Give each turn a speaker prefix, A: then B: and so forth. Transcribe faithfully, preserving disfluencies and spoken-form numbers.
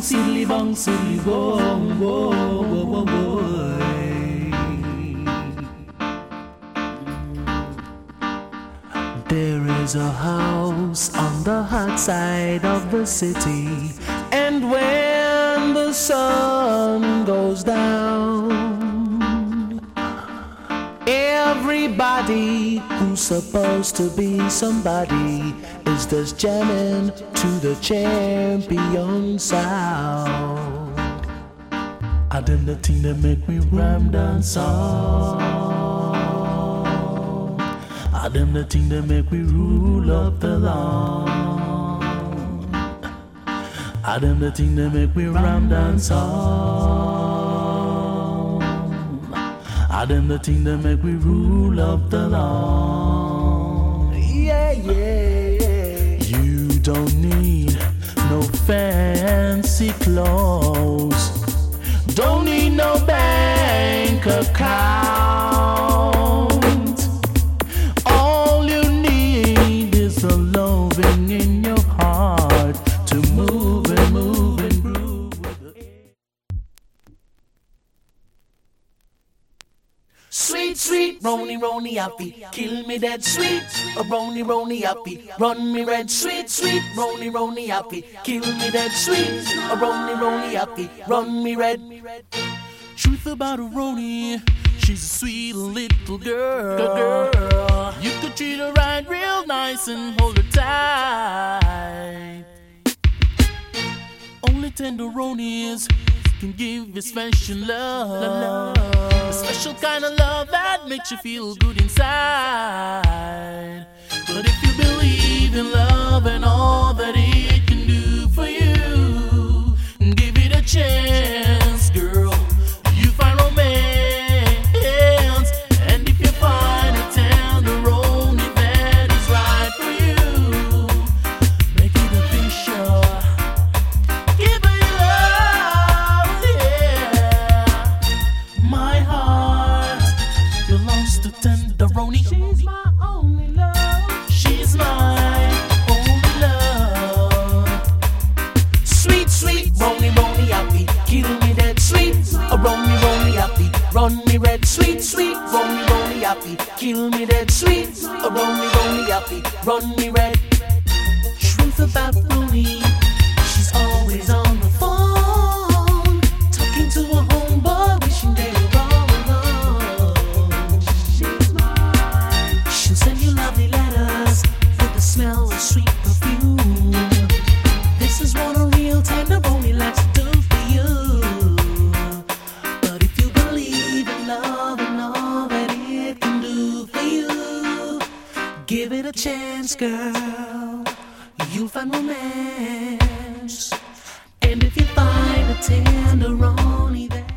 A: silly bong, silly bong, whoa, whoa, whoa, whoa. There is a house on the hot side of the city, and when the sun goes down, everybody who's supposed to be somebody is just jamming to the champion sound. I done the thing that make me rhyme dance song. I them the thing that make me rule up the lawn. I them the thing that make me ram dance on. I them the thing that make me rule up the lawn. Yeah, yeah, yeah. You don't need no fancy clothes. Don't need no bank account. In your heart to move and move and groove with it. Sweet, sweet, roni, roni, happy, kill me dead. Sweet, a roni, roni, happy, run me red. Sweet, sweet, roni, roni, happy, kill me dead. Sweet, a roni, roni, happy, run me red. Truth about a roni, she's a sweet little girl. girl. You could treat her right real nice and hold her tight. Only tenderonis can give you special love. A special kind of love that makes you feel good inside. But if you believe in love and all that it can do for you, give it a chance, girl. You find romance, and if you find a tenderoni that is right for you, make it official. Give her your love, yeah. My heart belongs to tenderoni. She's my only love. She's my only love. Sweet, sweet, roni, roni, happy, kill me dead. Sweet, a roni, roni, happy, run me red. Sweet, sweet, roni, roni, happy, kill me dead. Sweet, a roni, roni, happy, run me red. Truth about Roni, she's always on the phone, talking to her homeboy, wishing they were all alone. She's mine. She'll send you lovely letters with the smell of sweet perfume. This is what a real tenderoni likes to do for you. But if you believe in love and all that it can do for you, give it a chance, girl. You'll find romance. And if you find a tenderoni that